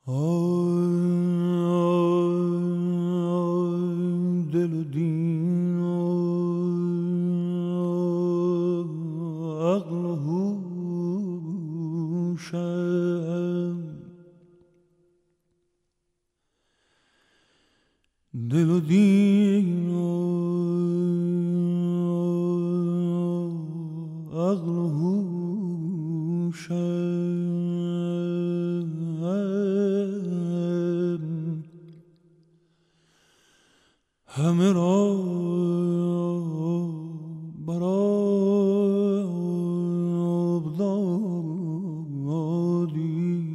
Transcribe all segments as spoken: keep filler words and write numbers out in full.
دل و دین و عقل و هوشم، دل و دین و عقل و هوشم، همه را برآب دادی.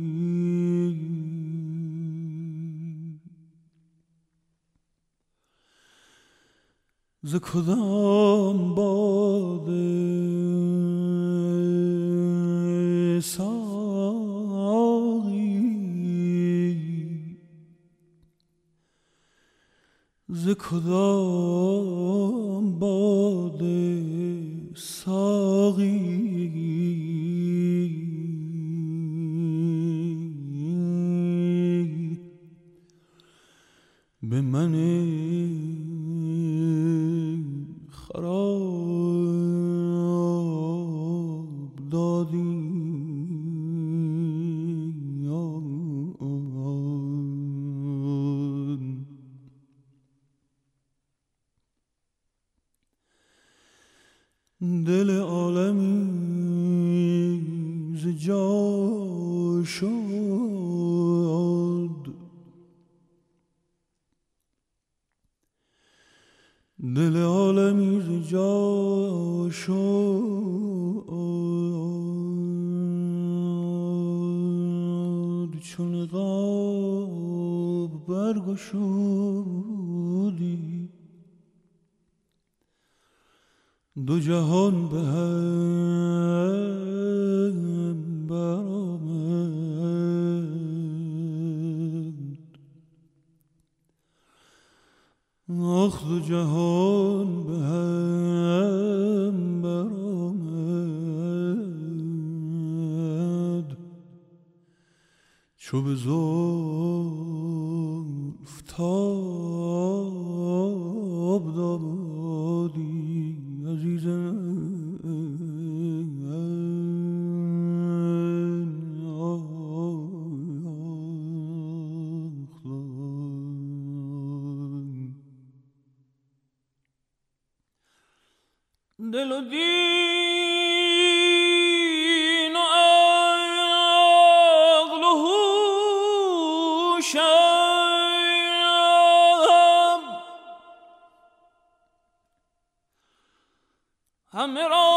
ز کدام باده ساقی، ز کدام باده ساقی، به من خراب دادی. دل عالمی ز جا شد، دل عالمی ز جا شد، چون نقاب برگشودی، دو جهان به هم برآمد. آخ دو جهان به هم برآمد، چو به زلف تاب دادی عزیزم. دل و دین و عقل و هوشم، همه را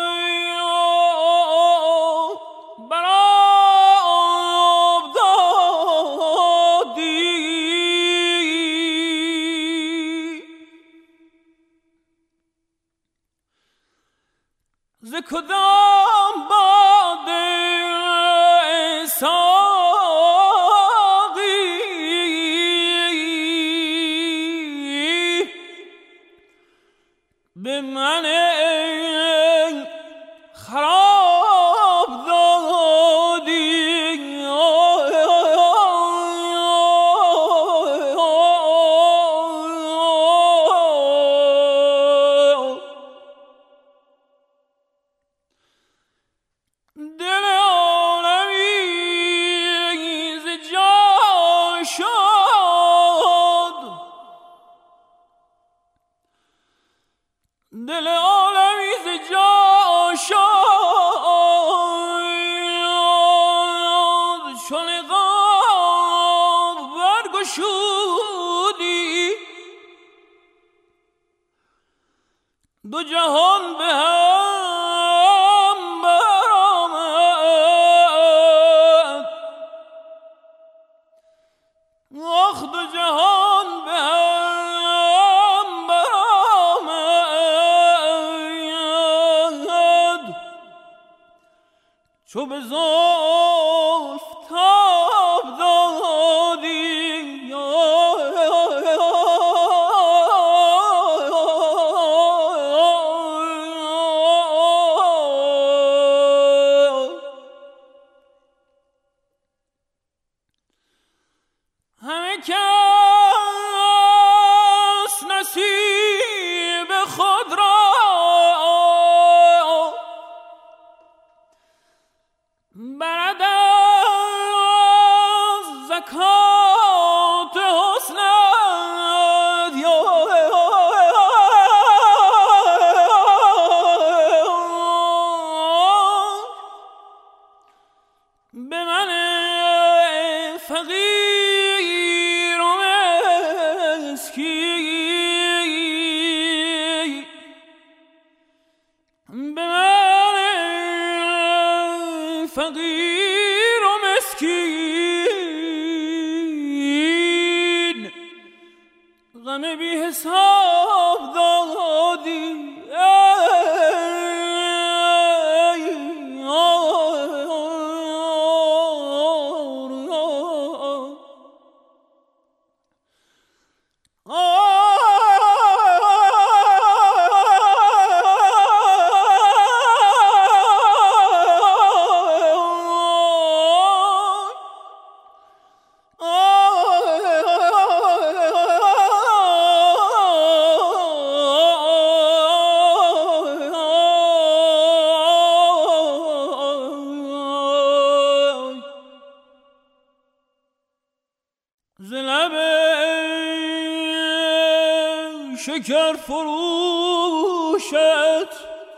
برآب دادی. ز کدام باده ساقی، به من خراب دادی. دل عالمی ز جا شد، دل عالمی ز جا شد، چون نقاب برگشودی، دو جهان به هم برآمد. آخ دو جهان به هم برآمد، چو به زلف تاب دادی. کس نصیب خود را برد از زکات حسنت یا به من فقیر و مسکین، به من فقیر و مسکین غم بی حساب دادی. شکر فروشت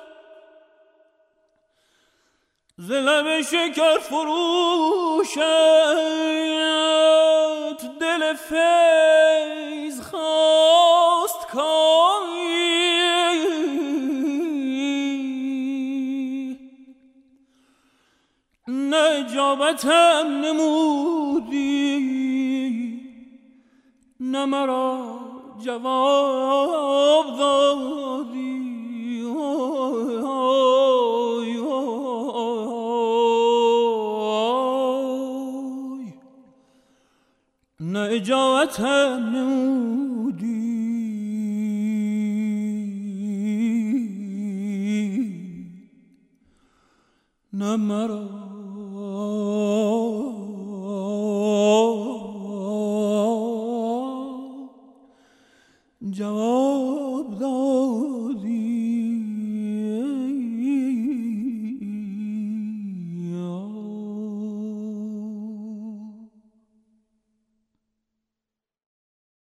ز لب شکر فروشت دل فیض خواست کاری، نه اجابتم نمودی نه مرا جواب دادی. آی آی نه اجابتم نمودی نه مرا جواب داد.